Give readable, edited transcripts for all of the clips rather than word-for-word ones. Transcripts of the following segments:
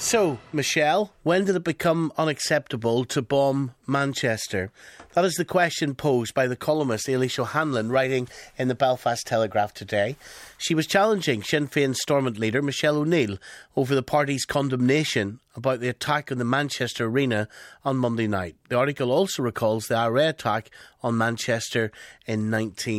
So, Michelle, when did it become unacceptable to bomb Manchester? That is the question posed by the columnist Eilish O'Hanlon, writing in the Belfast Telegraph today. She was challenging Sinn Féin Stormont leader Michelle O'Neill over the party's condemnation about the attack on the Manchester Arena on Monday night. The article also recalls the IRA attack on Manchester in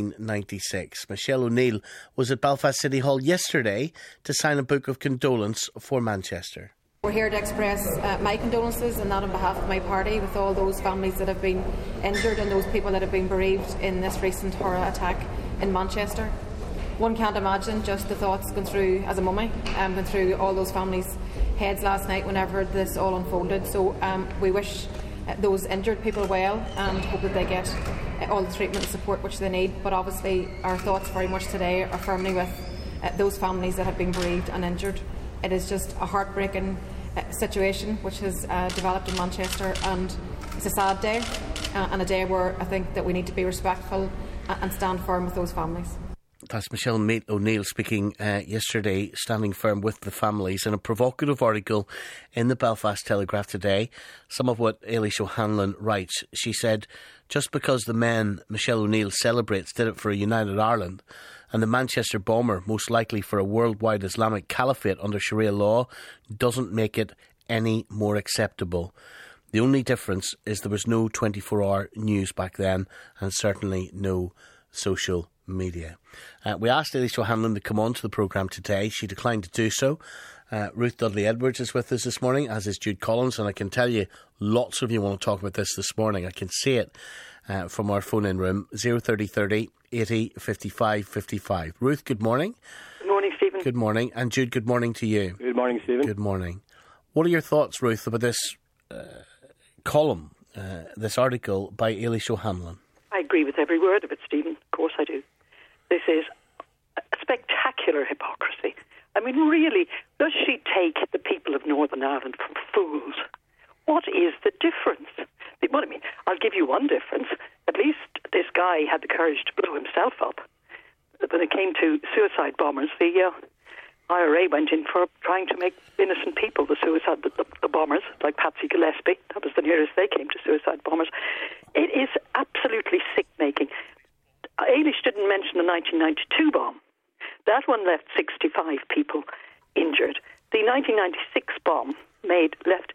1996. Michelle O'Neill was at Belfast City Hall yesterday to sign a book of condolence for Manchester. We're here to express my condolences, and that on behalf of my party, with all those families that have been injured and those people that have been bereaved in this recent horror attack in Manchester. One can't imagine just the thoughts going through, as a mummy, going through all those families' heads last night whenever this all unfolded. So we wish those injured people well and hope that they get all the treatment and support which they need. But obviously our thoughts very much today are firmly with those families that have been bereaved and injured. It is just a heartbreaking situation which has developed in Manchester, and it's a sad day and a day where I think that we need to be respectful and stand firm with those families. That's Michelle O'Neill speaking yesterday, standing firm with the families, in a provocative article in the Belfast Telegraph today. Some of what Eilish O'Hanlon writes. She said, just because the men Michelle O'Neill celebrates did it for a united Ireland, and the Manchester bomber, most likely for a worldwide Islamic caliphate under Sharia law, doesn't make it any more acceptable. The only difference is there was no 24-hour news back then, and certainly no social media. We asked Eilish O'Hanlon to come on to the programme today. She declined to do so. Ruth Dudley-Edwards is with us this morning, as is Jude Collins, and I can tell you lots of you want to talk about this morning. I can see it from our phone-in room, 03030 80 55 55. Ruth, good morning. Good morning, Stephen. Good morning. And Jude, good morning to you. Good morning, Stephen. Good morning. What are your thoughts, Ruth, about this column, this article by Eilish O'Hanlon? I agree with every word of it, Stephen. Of course I do. This is a spectacular hypocrisy. I mean, really, does she take the people of Northern Ireland for fools? What is the difference? Well, I mean, I'll give you one difference. At least this guy had the courage to blow himself up. When it came to suicide bombers, the IRA went in for trying to make innocent people the bombers, like Patsy Gillespie. That was the nearest they came to suicide bombers. It is absolutely sick-making. Eilish didn't mention the 1992 bomb. That one left 65 people injured. The 1996 bomb left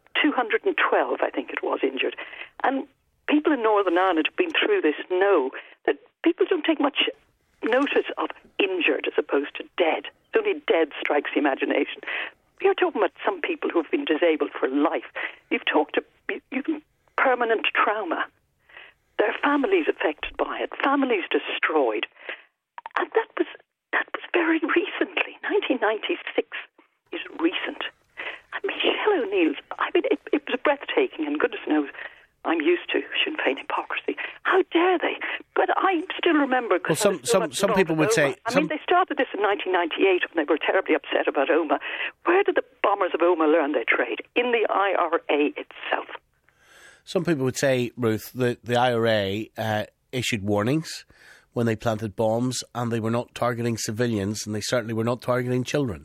212, I think it was, injured. And people in Northern Ireland who've been through this know that people don't take much notice of injured as opposed to dead. Only dead strikes the imagination. You're talking about some people who have been disabled for life. You've permanent trauma. Their families affected by it, families destroyed. And that was very recently. 1996 is recent. And Michelle O'Neill's, I mean, it was breathtaking, and goodness knows I'm used to Sinn Féin hypocrisy. How dare they? But I still remember... Well, some people would say... I mean, they started this in 1998 when they were terribly upset about Omagh. Where did the bombers of Omagh learn their trade? In the IRA itself. Some people would say, Ruth, that the IRA issued warnings when they planted bombs, and they were not targeting civilians, and they certainly were not targeting children.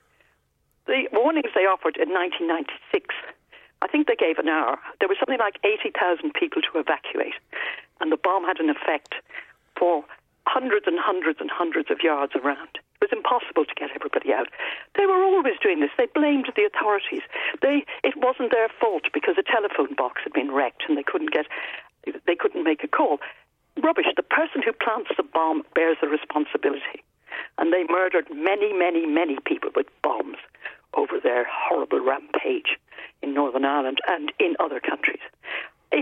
The warnings they offered in 1996, I think they gave an hour. There was something like 80,000 people to evacuate, and the bomb had an effect for hundreds and hundreds and hundreds of yards around. It was impossible to get everybody out. They were always doing this. They blamed the authorities. It wasn't their fault because a telephone box had been wrecked and they couldn't make a call. Rubbish. The person who plants the bomb bears the responsibility. And they murdered many, many, many people with bombs over their horrible rampage in Northern Ireland and in other countries. It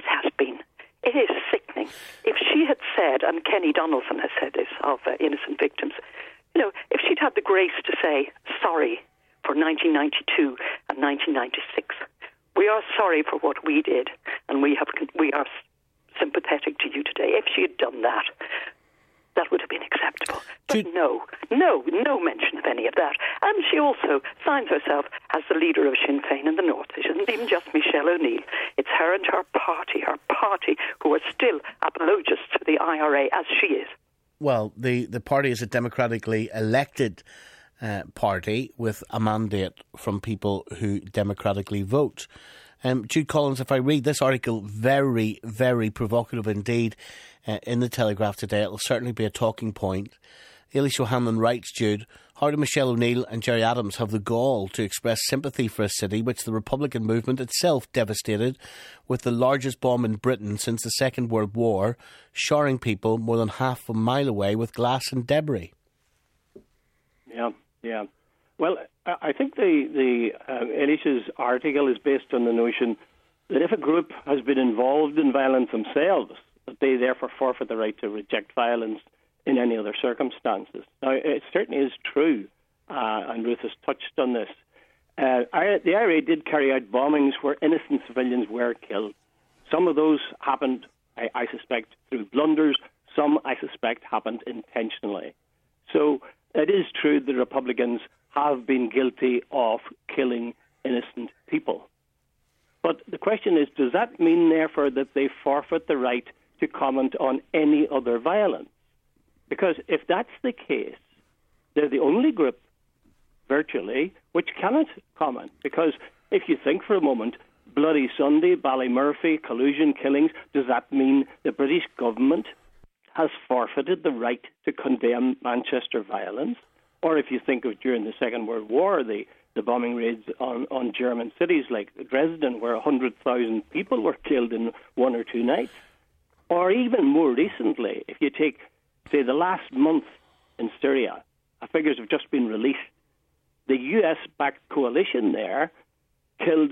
is sickening. If she had said, and Kenny Donaldson has said this of innocent victims, if she'd had the grace to say sorry for 1992 and 1996, we are sorry for what we did, and we are sympathetic to you today. If she had done that, that would have been acceptable. But no mention of any of that. And she also signs herself as the leader of Sinn Féin in the North. It isn't even just Michelle O'Neill. It's her and her party who are still apologists for the IRA, as she is. Well, the party is a democratically elected party with a mandate from people who democratically vote. Jude Collins, if I read this article, very, very provocative indeed, in the Telegraph today, it'll certainly be a talking point. Eilish O'Hanlon writes, Jude, how do Michelle O'Neill and Gerry Adams have the gall to express sympathy for a city which the Republican movement itself devastated with the largest bomb in Britain since the Second World War, showering people more than half a mile away with glass and debris? Yeah. Well, I think the Eilish's article is based on the notion that if a group has been involved in violence themselves, that they therefore forfeit the right to reject violence in any other circumstances. Now, it certainly is true, and Ruth has touched on this. The IRA did carry out bombings where innocent civilians were killed. Some of those happened, I suspect, through blunders. Some, I suspect, happened intentionally. So it is true that Republicans have been guilty of killing innocent people. But the question is, does that mean, therefore, that they forfeit the right to comment on any other violence? Because if that's the case, they're the only group, virtually, which cannot comment. Because if you think for a moment, Bloody Sunday, Ballymurphy, collusion killings, does that mean the British government has forfeited the right to condemn Manchester violence? Or if you think of during the Second World War, the bombing raids on German cities like Dresden, where 100,000 people were killed in 1 or 2 nights. Or even more recently, if you take, say, the last month in Syria, figures have just been released. The US-backed coalition there killed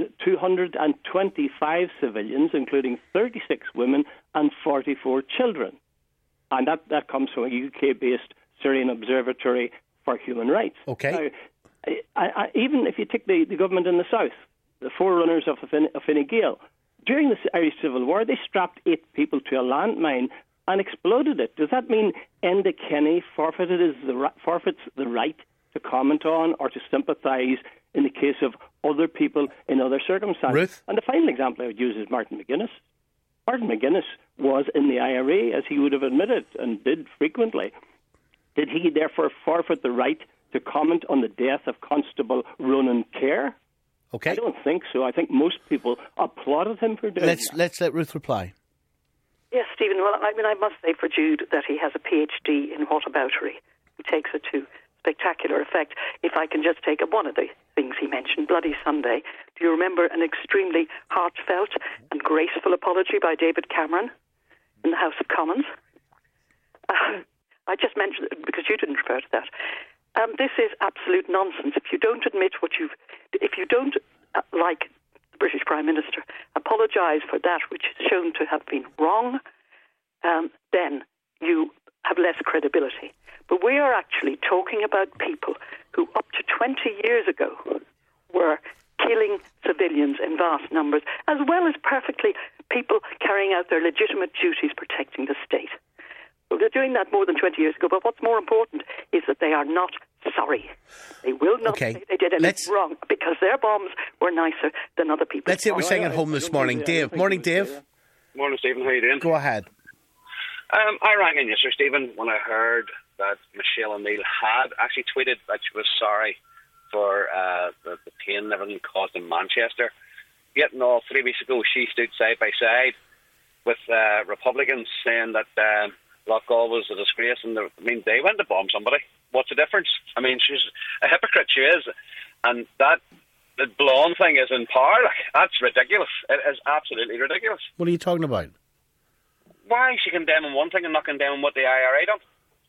225 civilians, including 36 women and 44 children. And that comes from a UK-based Syrian Observatory for Human Rights. Okay. Now, even if you take the government in the south, the forerunners of Fine Gael, during the Irish Civil War, they strapped 8 people to a landmine and exploded it. Does that mean Enda Kenny forfeits the right to comment on or to sympathise in the case of other people in other circumstances? Ruth? And the final example I would use is Martin McGuinness. Martin McGuinness was in the IRA, as he would have admitted, and did frequently. Did he therefore forfeit the right to comment on the death of Constable Ronan Kerr? Okay. I don't think so. I think most people applauded him for doing that. Let's let Ruth reply. Yes, Stephen. Well, I must say for Jude that he has a PhD in whataboutery. He takes it to spectacular effect. If I can just take up one of the things he mentioned, Bloody Sunday. Do you remember an extremely heartfelt and graceful apology by David Cameron in the House of Commons? I just mentioned it because you didn't refer to that. This is absolute nonsense. If you don't admit if you don't, like the British Prime Minister, apologise for that which is shown to have been wrong, then you have less credibility. But we are actually talking about people who up to 20 years ago were killing civilians in vast numbers, as well as perfectly people carrying out their legitimate duties protecting the state. Well, they're doing that more than 20 years ago, but what's more important is that they are not sorry. They will not say they did anything wrong because their bombs were nicer than other people's. Let's see what we're saying at home this morning. Dave. Morning, Dave. Morning, Stephen. How are you doing? Go ahead. I rang in yesterday, Stephen, when I heard that Michelle O'Neill had actually tweeted that she was sorry for the pain and everything caused in Manchester. Yet, 3 weeks ago, she stood side by side with Republicans saying that Loughgall was a disgrace, and they went to bomb somebody. What's the difference? I mean, she's a hypocrite, she is. And that the blonde thing is in power. That's ridiculous. It is absolutely ridiculous. What are you talking about? Why is she condemning one thing and not condemning what the IRA done?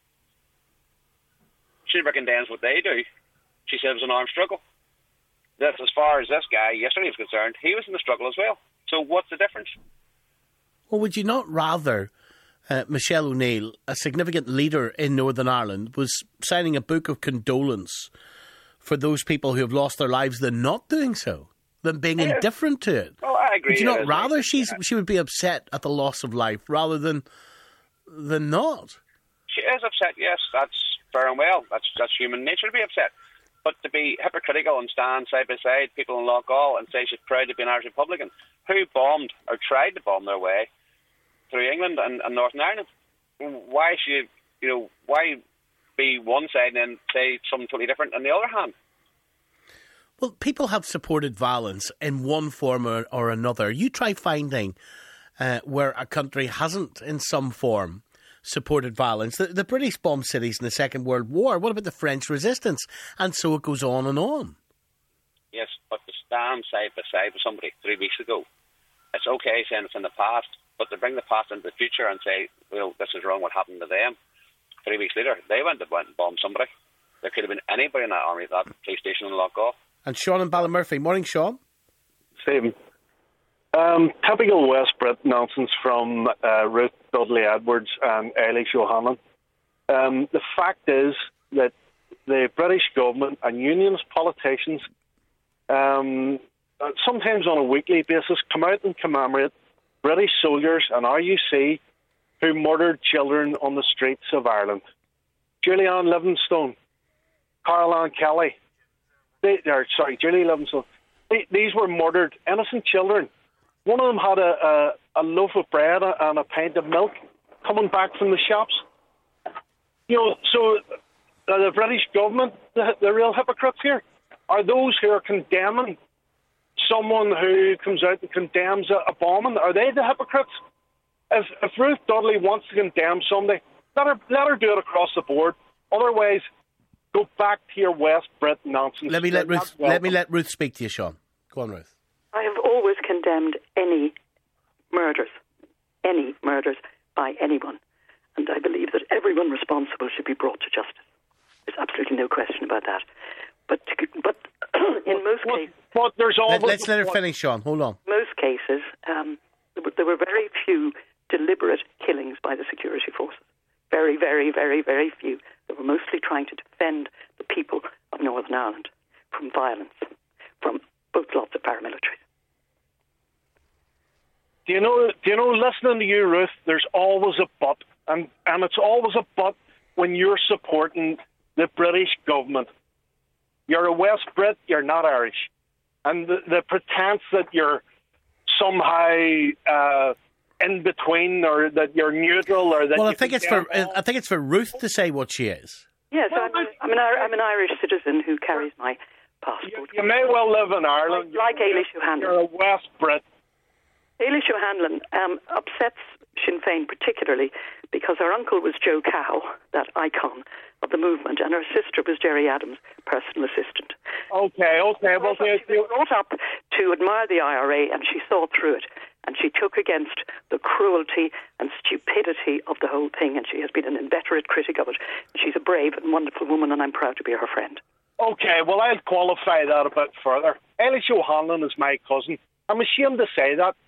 She never condemns what they do. She said it was an armed struggle. That's as far as this guy yesterday was concerned. He was in the struggle as well. So what's the difference? Well, would you not rather Michelle O'Neill, a significant leader in Northern Ireland, was signing a book of condolence for those people who have lost their lives than not doing so, than being indifferent to it? Oh, I agree. Would you not rather she would be upset at the loss of life rather than not? She is upset, yes. That's fair and well. That's human nature to be upset. But to be hypocritical and stand side by side people in Loughgall and say she's proud to be an Irish Republican, who bombed or tried to bomb their way through England and Northern Ireland, why be one side and then say something totally different on the other hand. Well, people have supported violence in one form or another. You try finding where a country hasn't, in some form, supported violence. The British bombed cities in the Second World War. What about the French resistance? And so it goes on and on. Yes, but to stand side by side with somebody 3 weeks ago, it's okay saying it's in the past, but to bring the past into the future and say, well, this is wrong, what happened to them? 3 weeks later, they went and bombed somebody. There could have been anybody in that army at that police station in Lockgall. And Sean in Ballymurphy. Morning, Sean. Stephen. Typical West Brit nonsense from Ruth Dudley Edwards and Eilish O'Hanlon. The fact is that the British government and unionist politicians, sometimes on a weekly basis, come out and commemorate British soldiers and RUC who murdered children on the streets of Ireland. Julianne Livingstone, Caroline Kelly, Julie Livingstone. These were murdered, innocent children. One of them had a loaf of bread and a pint of milk coming back from the shops. So the British government, the real hypocrites here, are those who are condemning someone who comes out and condemns a bombing. Are they the hypocrites? If Ruth Dudley wants to condemn somebody, let her do it across the board. Otherwise, go back to your West Brit nonsense. Let me let Ruth speak to you, Sean. Go on, Ruth. I have always condemned any murders by anyone, and I believe that everyone responsible should be brought to justice. There's absolutely no question about that. But in most cases, there's always let's let her finish, Sean. Hold on. Most cases, there were very few deliberate killings by the security forces. Very, very, very, very few. They were mostly trying to defend the people of Northern Ireland from violence, from both lots of paramilitaries. Do you know, listening to you, Ruth, there's always a but. And it's always a but when you're supporting the British government. You're a West Brit, you're not Irish. And the pretense that you're somehow in between, or that you're neutral, or that I think it's for Ruth to say what she is. Yes, I'm an Irish citizen who carries my passport. You may well live in Ireland. Like Eilish O'Hanlon. You're a West Brit. Eilish O'Hanlon upsets Sinn Féin particularly because her uncle was Joe Cow, that icon of the movement, and her sister was Gerry Adams, personal assistant. Okay. Well, she was brought up to admire the IRA, and she saw through it, and she took against the cruelty and stupidity of the whole thing, and she has been an inveterate critic of it. She's a brave and wonderful woman, and I'm proud to be her friend. Okay, well, I'll qualify that a bit further. Eilish O'Hanlon is my cousin. I'm ashamed to say that.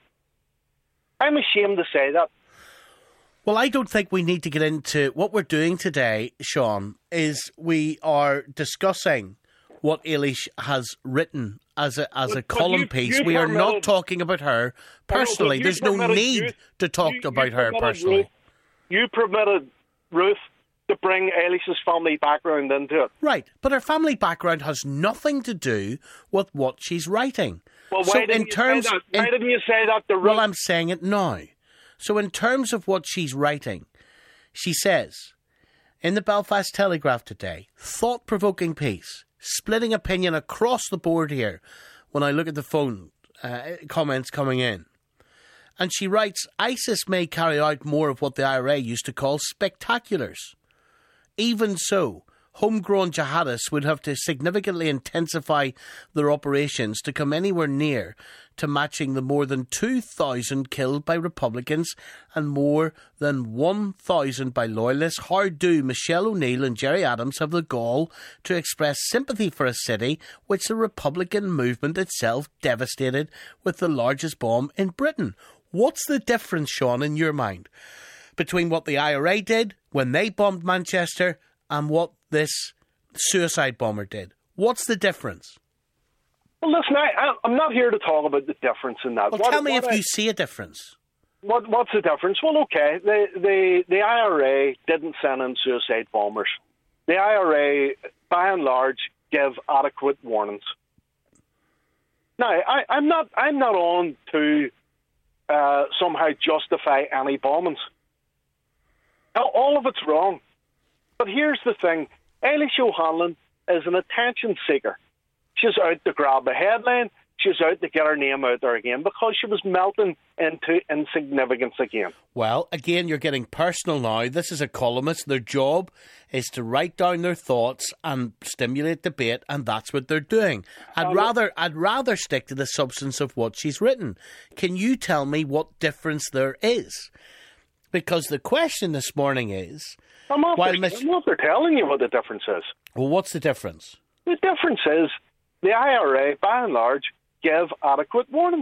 Well, I don't think we need to get into what we're doing today, Sean, is we are discussing what Eilish has written as a column piece. We are not talking about her personally. There's no need to talk about her personally. You permitted Ruth to bring Eilish's family background into it. Right, but her family background has nothing to do with what she's writing. Well, why didn't you say that to Ruth? Well, I'm saying it now. So in terms of what she's writing, she says, in the Belfast Telegraph today, thought-provoking piece, splitting opinion across the board here when I look at the phone comments coming in. And she writes, ISIS may carry out more of what the IRA used to call spectaculars. Even so, homegrown jihadists would have to significantly intensify their operations to come anywhere near to matching the more than 2,000 killed by Republicans and more than 1,000 by Loyalists. How do Michelle O'Neill and Gerry Adams have the gall to express sympathy for a city which the Republican movement itself devastated with the largest bomb in Britain? What's the difference, Sean, in your mind, between what the IRA did when they bombed Manchester and what this suicide bomber did? What's the difference? Well, listen, I'm not here to talk about the difference in that. Well, tell me if you see a difference. What's the difference? Well, okay, the IRA didn't send in suicide bombers. The IRA, by and large, give adequate warnings. Now, I'm not on to somehow justify any bombings. All of it's wrong. But here's the thing. Eilish O'Hanlon is an attention seeker. She's out to grab a headline. She's out to get her name out there again because she was melting into insignificance again. Well, again, you're getting personal now. This is a columnist. Their job is to write down their thoughts and stimulate debate, and that's what they're doing. I'd rather stick to the substance of what she's written. Can you tell me what difference there is? Because the question this morning is... I'm not they're telling you what the difference is. Well, what's the difference? The difference is the IRA, by and large, give adequate warnings.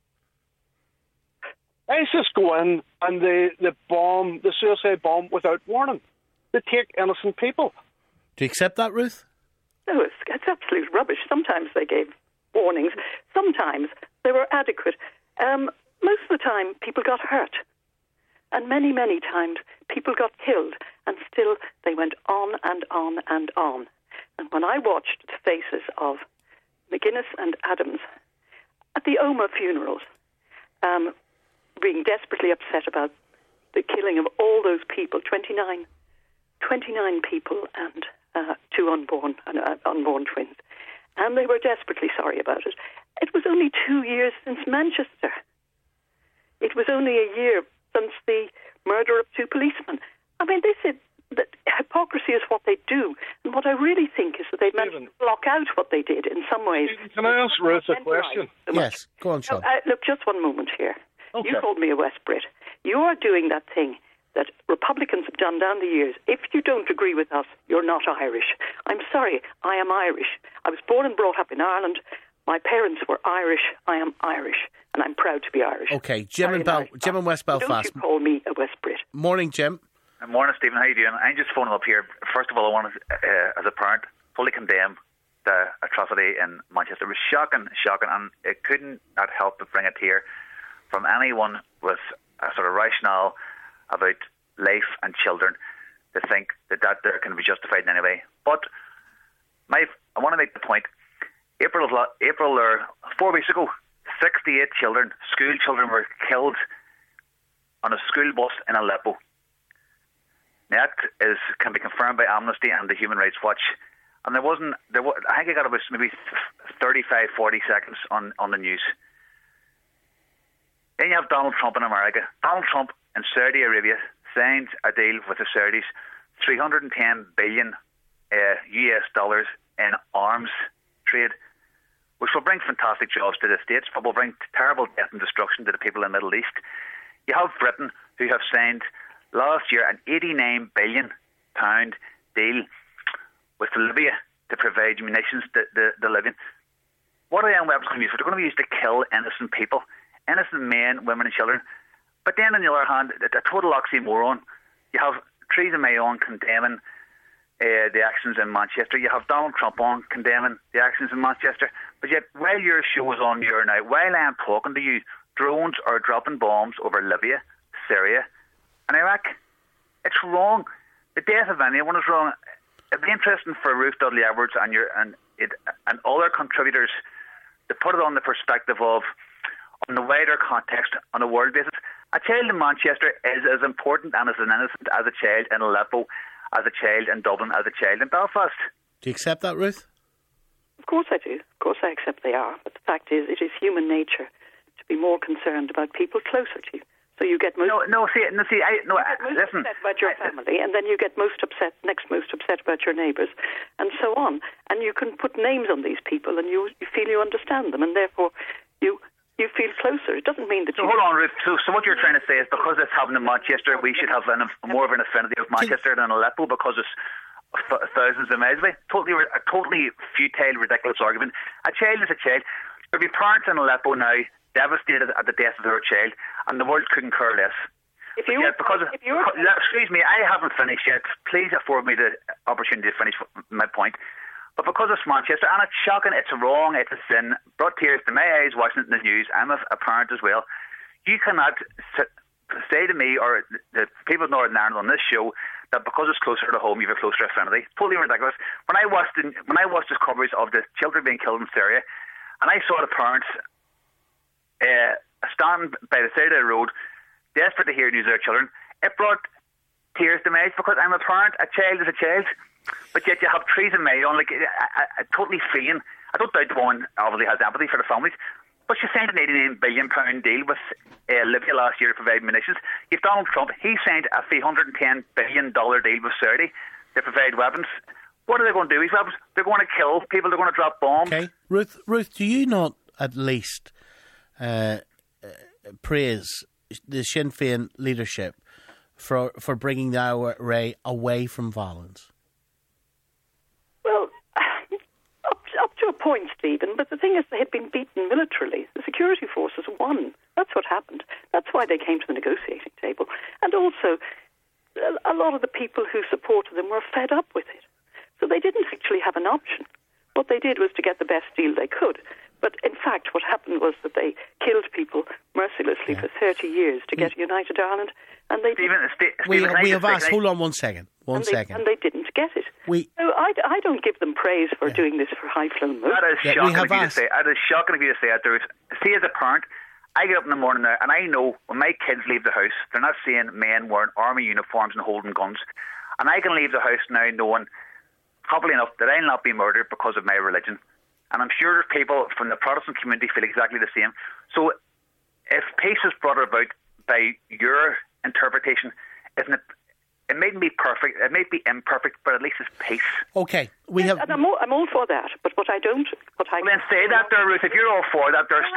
ISIS go in and they bomb, the suicide bomb without warning. They take innocent people. Do you accept that, Ruth? No, it's absolute rubbish. Sometimes they gave warnings. Sometimes they were adequate. Most of the time, people got hurt. And many, many times, people got killed. And still, they went on and on and on. And when I watched the faces of McGuinness and Adams at the Omagh funerals, being desperately upset about the killing of all those people, 29 people and two unborn twins. And they were desperately sorry about it. It was only 2 years since Manchester. It was only a year since the murder of two policemen. I mean, they said that hypocrisy is what they do. And what I really think is that they managed to block out what they did in some ways. Can I ask Ruth a question? Yes, go on, Sean. Look, just one moment here. Okay. You called me a West Brit. You are doing that thing that Republicans have done down the years. If you don't agree with us, you're not Irish. I'm sorry, I am Irish. I was born and brought up in Ireland. My parents were Irish. I am Irish, and I'm proud to be Irish. Okay, Jim in West Belfast. Don't you call me a West Brit. Morning, Jim. Morning, Stephen. How are you doing? I'm just phoning up here. First of all, I want to, as a parent, fully condemn the atrocity in Manchester. It was shocking, and it couldn't not help but bring a tear from anyone with a sort of rationale about life and children to think that there can be justified in any way. But I want to make the point. April or 4 weeks ago, 68 children, school children, were killed on a school bus in Aleppo. That can be confirmed by Amnesty and the Human Rights Watch. And I think I got about maybe 35, 40 seconds on the news. Then you have Donald Trump in America. Donald Trump in Saudi Arabia signed a deal with the Saudis, $310 billion US dollars in arms trade, which will bring fantastic jobs to the States, but will bring terrible death and destruction to the people in the Middle East. You have Britain, who have signed last year an £89 billion deal with Libya to provide munitions to the Libyan. What are the weapons going to be used for? They're going to be used to kill innocent people, innocent men, women and children. But then on the other hand, a total oxymoron. You have Theresa May on condemning the actions in Manchester. You have Donald Trump on condemning the actions in Manchester. But yet, while your show is on here now, while I am talking to you, drones are dropping bombs over Libya, Syria and Iraq. It's wrong. The death of anyone is wrong. It'd be interesting for Ruth Dudley Edwards and other contributors to put it on the perspective of, on the wider context, on a world basis. A child in Manchester is as important and as innocent as a child in Aleppo, as a child in Dublin, as a child in Belfast. Do you accept that, Ruth? Of course I do. Of course I accept they are. But the fact is, it is human nature to be more concerned about people closer to you. So you get most listen. upset about your family, and then you get most upset about your neighbours, and so on. And you can put names on these people, and you feel you understand them, and therefore you feel closer. It doesn't mean that you... Hold on, Ruth. So what you're trying to say is because it's happened in Manchester, we should have more of an affinity with Manchester than Aleppo because it's thousands of miles away? A totally futile, ridiculous argument. A child is a child. There'll be parents in Aleppo now devastated at the death of their child, and the world couldn't care less. Excuse me, I haven't finished yet. Please afford me the opportunity to finish my point. But because it's Manchester, and it's shocking, it's wrong, it's a sin, brought tears to my eyes watching it in the news. I'm a parent as well. You cannot say to me or the people of Northern Ireland on this show that because it's closer to home, you have a closer affinity. Totally ridiculous. When I watched this coverage of the children being killed in Syria, and I saw the parents standing by the side of the road, desperate to hear news of their children, it brought tears to my eyes because I'm a parent. A child is a child, but yet you have trees in my own. Like I totally feeling. I don't doubt the woman obviously has empathy for the families, but she signed an £89 billion deal with Libya last year to provide munitions. You've Donald Trump. He signed a $310 billion deal with Saudi to provide weapons. What are they going to do? These weapons? They're going to kill people. They're going to drop bombs. Okay, Ruth, do you not at least praise the Sinn Féin leadership for bringing the IRA away from violence? Well, up to a point, Stephen, but the thing is they had been beaten militarily. The security forces won. That's what happened. That's why they came to the negotiating table. And also, a lot of the people who supported them were fed up with it. So they didn't actually have an option. What they did was to get the best deal they could. But in fact, what happened was that they killed people mercilessly for 30 years to get a united Ireland, and they we have asked. Hold on 1 second. One second. And they didn't get it. So I don't give them praise for doing this for high-flown moves. That is shocking of you to say. That is shocking of you to say that. See, as a parent, I get up in the morning now, and I know when my kids leave the house, they're not seeing men wearing army uniforms and holding guns. And I can leave the house now knowing, happily enough, that I'll not be murdered because of my religion. And I'm sure people from the Protestant community feel exactly the same. So if peace is brought about by your interpretation, it mightn't be perfect, it might be imperfect, but at least it's peace. Okay. And I'm all for that, but what I don't... then say that there, Ruth, if you're all for that, there's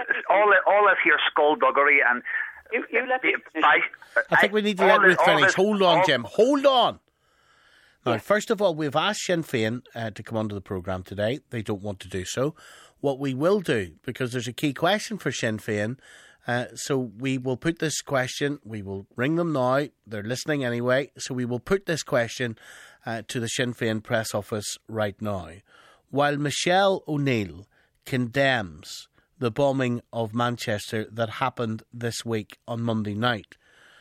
all this here skullduggery and... You let me finish. I think we need to let Ruth finish. Hold on, Jim. Hold on. Now, first of all, we've asked Sinn Féin to come onto the programme today. They don't want to do so. What we will do, because there's a key question for Sinn Féin, so we will put this question, we will ring them now, they're listening anyway, so we will put this question to the Sinn Féin press office right now. While Michelle O'Neill condemns the bombing of Manchester that happened this week on Monday night,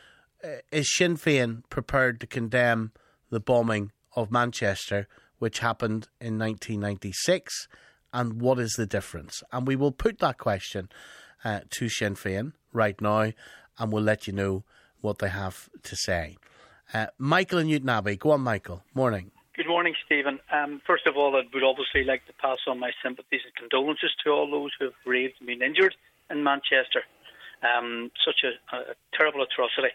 is Sinn Féin prepared to condemn the bombing of Manchester, which happened in 1996, and what is the difference? And we will put that question to Sinn Féin right now, and we'll let you know what they have to say. Michael in Newton Abbey. Go on, Michael. Morning. Good morning, Stephen. First of all, I would obviously like to pass on my sympathies and condolences to all those who have braved and been injured in Manchester. Such a terrible atrocity.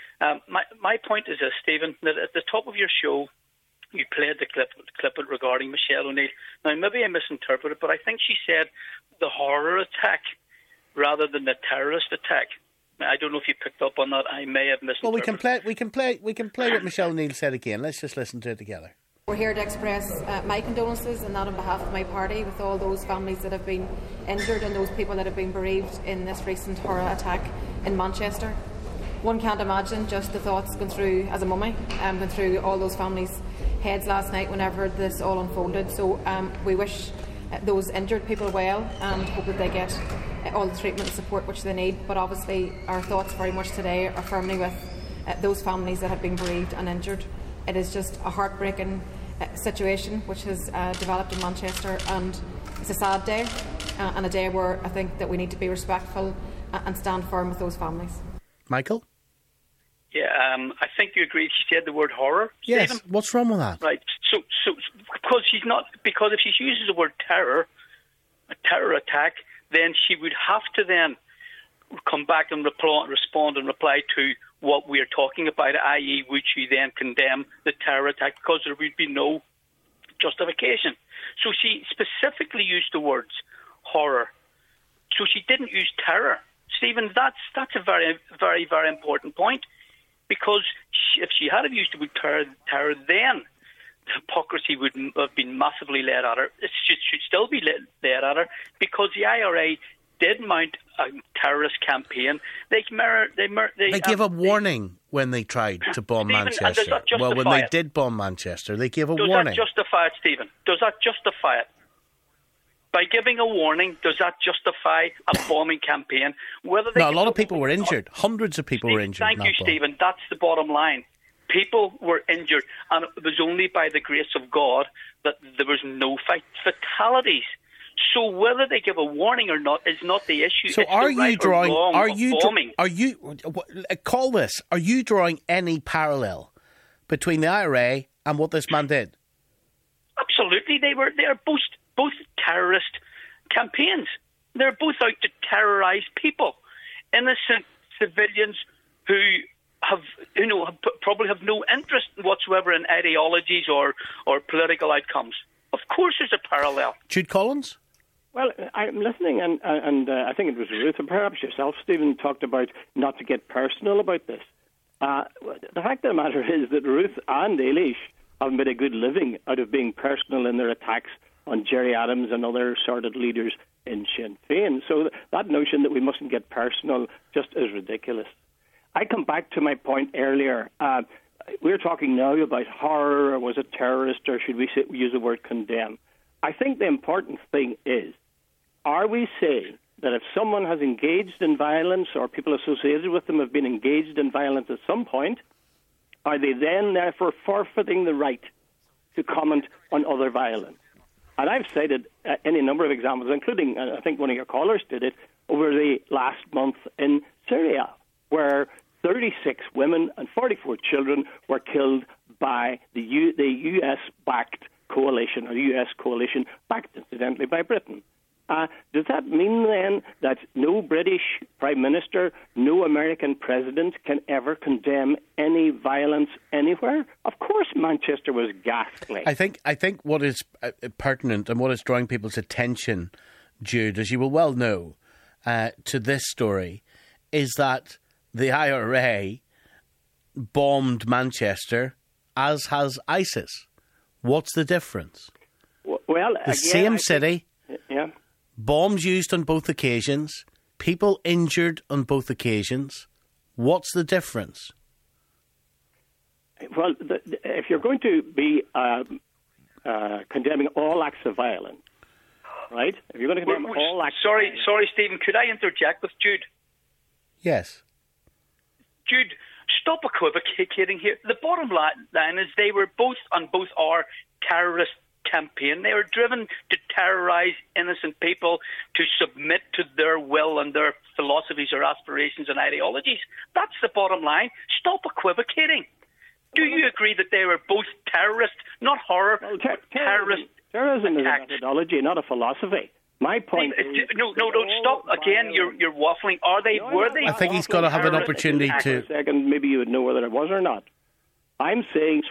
My point is this, Stephen, that at the top of your show, you played the clip regarding Michelle O'Neill. Now, maybe I misinterpreted, but I think she said the horror attack rather than the terrorist attack. Now, I don't know if you picked up on that. I may have misinterpreted. Well, we can play what Michelle O'Neill said again. Let's just listen to it together. We're here to express my condolences, and that on behalf of my party, with all those families that have been injured and those people that have been bereaved in this recent horror attack in Manchester. One can't imagine just the thoughts going through, as a mummy, going through all those families' heads last night whenever this all unfolded. So we wish those injured people well and hope that they get all the treatment and support which they need. But obviously our thoughts very much today are firmly with those families that have been bereaved and injured. It is just a heartbreaking situation which has developed in Manchester, and it's a sad day and a day where I think that we need to be respectful and stand firm with those families. Michael? Yeah, I think you agreed. She said the word horror. Yes. Stephen? What's wrong with that? Right. So because if she uses the word terror, a terror attack, then she would have to then come back and respond and reply to what we're talking about, i.e., would she then condemn the terror attack, because there would be no justification. So she specifically used the words horror. So she didn't use terror. Stephen, that's a very, very, very important point. Because if she had used the word terror, then the hypocrisy would have been massively laid at her. It should still be laid at her, because the IRA did mount a terrorist campaign. They gave a warning when they tried to bomb Manchester. Well, when they did bomb Manchester, they gave a warning. Does that justify it, Stephen? Does that justify it? By giving a warning, does that justify a bombing campaign? A lot of people were injured. Hundreds of people were injured. Thank you, Stephen. That's the bottom line. People were injured, and it was only by the grace of God that there was no fatalities. So whether they give a warning or not is not the issue. So are you drawing any parallel between the IRA and what this man did? Absolutely, they are both terrorist campaigns. They're both out to terrorise people, innocent civilians who probably have no interest whatsoever in ideologies or political outcomes. Of course, there's a parallel. Jude Collins? Well, I'm listening, and I think it was Ruth, and perhaps yourself, Stephen, talked about not to get personal about this. The fact of the matter is that Ruth and Eilish have made a good living out of being personal in their attacks on Gerry Adams and other sordid leaders in Sinn Féin. So that notion that we mustn't get personal just is ridiculous. I come back to my point earlier. We're talking now about horror, or was it terrorist, or should we use the word condemn? I think the important thing is, are we saying that if someone has engaged in violence or people associated with them have been engaged in violence at some point, are they then therefore forfeiting the right to comment on other violence? And I've cited any number of examples, including, I think one of your callers did it, over the last month in Syria, where 36 women and 44 children were killed by the US-backed coalition, or US coalition backed, incidentally, by Britain. Does that mean then that no British Prime Minister, no American President can ever condemn any violence anywhere? Of course Manchester was ghastly. I think what is pertinent and what is drawing people's attention, Jude, as you will well know, to this story, is that the IRA bombed Manchester, as has ISIS. What's the difference? Well, the same city, yeah. Bombs used on both occasions, people injured on both occasions. What's the difference? Well, if you're going to be condemning all acts of violence, right? If you're going to condemn all acts. Sorry, Stephen. Could I interject with Jude? Yes. Jude, stop equivocating here. The bottom line is they were both on both our terrorist campaign. They were driven to terrorise innocent people, to submit to their will and their philosophies or aspirations and ideologies. That's the bottom line. Stop equivocating. Do you agree that they were both terrorist, not horror, terrorist terrorism attacks? is a methodology, not a philosophy. My point is... No, don't stop. Again, you're waffling. Are they? Were they? I think he's got to have an opportunity to... For a second, maybe you would know whether it was or not. I'm saying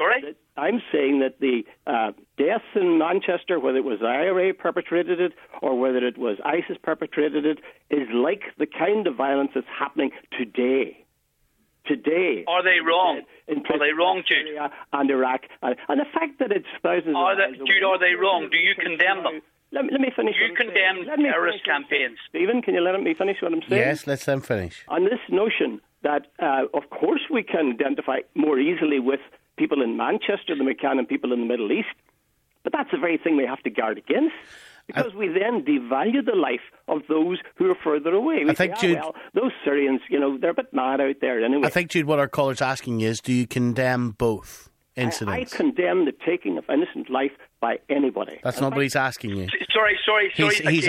that the deaths in Manchester, whether it was the IRA perpetrated it or whether it was ISIS perpetrated it, is like the kind of violence that's happening today. Today. Are they wrong? Are they wrong, Jude? Syria and Iraq. And the fact that it's thousands of miles away. Jude, are they wrong? Do you condemn them? Let me finish. Do you condemn terrorist campaigns? Stephen, can you let me finish what I'm saying? Yes, let them finish. On this notion that, of course, we can identify more easily with people in Manchester than we can in people in the Middle East, but that's the very thing we have to guard against, because we then devalue the life of those who are further away. We say, Jude, well, those Syrians, they're a bit mad out there anyway. I think, Jude, what our caller's asking is, do you condemn both incidents? I condemn the taking of innocent life by anybody. That's not what he's asking you. Sorry. He's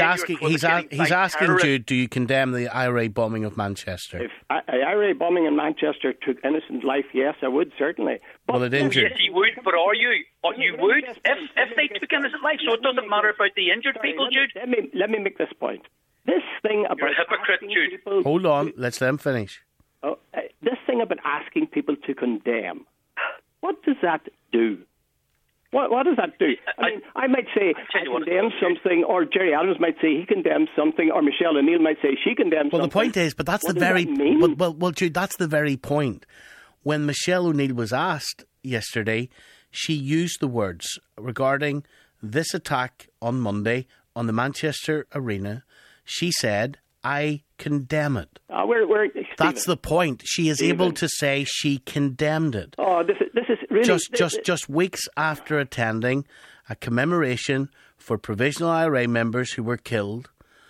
asking Jude, do you condemn the IRA bombing of Manchester? If IRA bombing in Manchester took innocent life, yes, I would, certainly. But well, it injured. Yes, you would, but are you? You would? If they took innocent life, so it doesn't matter about the injured people, Jude? Let me make this point. This thing about... You're a hypocrite, Jude. People, hold on, let's let him finish. This thing about asking people to condemn, what does that do? What does that do? I mean, I might say I condemn something, or Gerry Adams might say he condemns something, or Michelle O'Neill might say she condemns something. Well, the point is, but that's the very... Well, Jude, that's the very point. When Michelle O'Neill was asked yesterday, she used the words regarding this attack on Monday on the Manchester Arena. She said, I condemn it. That's the point. She is able to say she condemned it. Oh, this is really... Just weeks after attending a commemoration for provisional IRA members who were killed.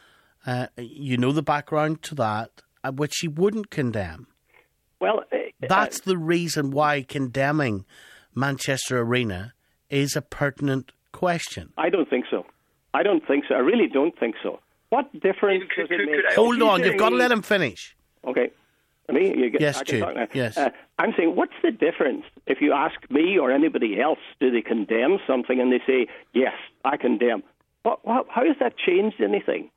You know the background to that, which she wouldn't condemn. Well... That's the reason why condemning Manchester Arena is a pertinent question. I don't think so. I really don't think so. What difference does it make? Hold on, you've got to let him finish. Okay. me? Yes, Jude. Yes. I'm saying, what's the difference? If you ask me or anybody else, do they condemn something and they say, yes, I condemn? How has that changed anything?